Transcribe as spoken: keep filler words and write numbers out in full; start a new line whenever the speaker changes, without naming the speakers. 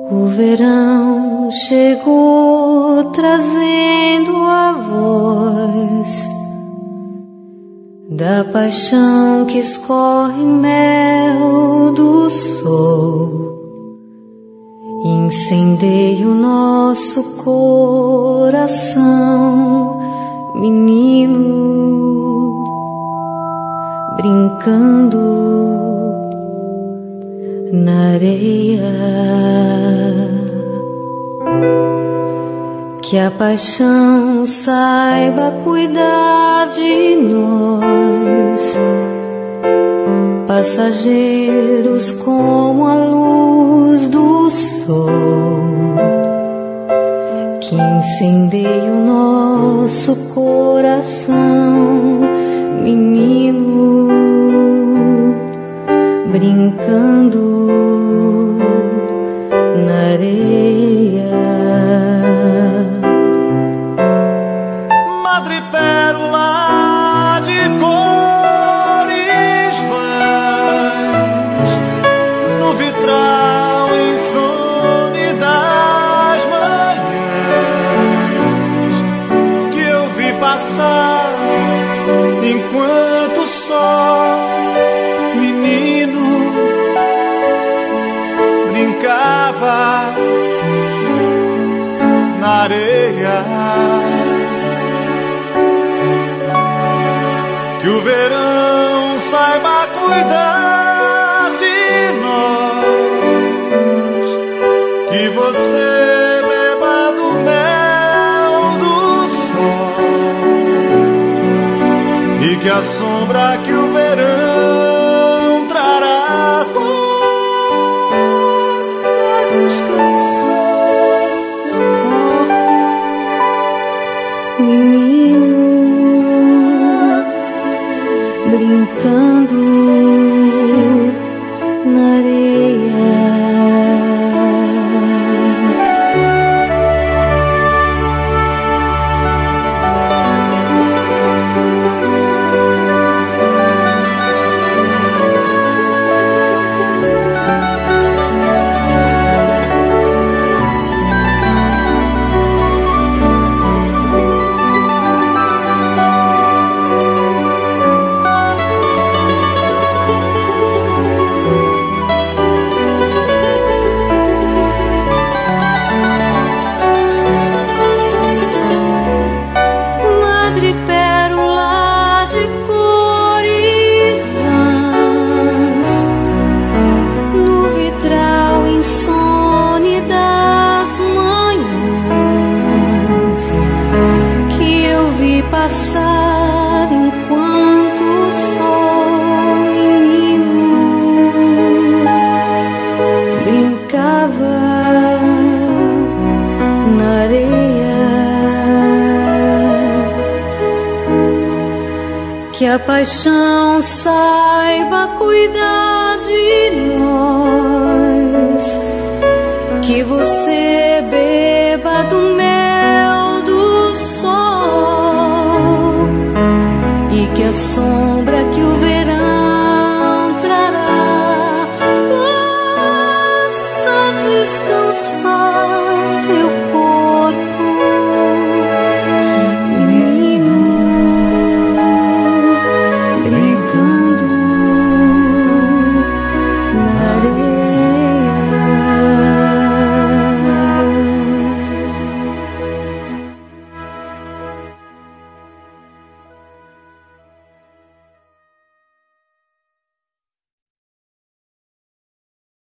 O verão chegou trazendo a voz da paixão que escorre mel do sol. Incendeia o nosso coração, menino, brincando na areia. Que a paixão saiba cuidar de nós, passageiros como a luz do sol, que incendeia o nosso coração, menino, brincando na areia.
Madrepérola de cores vãs no vitral insone das manhãs, que eu vi passar enquanto só menino brincava na areia. Que o verão saiba cuidar de nós, que você beba do mel do sol, e que a sombra que o verão trará possa descansar seu corpo, menino, brincando na areia. Passar enquanto só menino brincava na areia. Que a paixão saiba cuidar de nós, que você beba do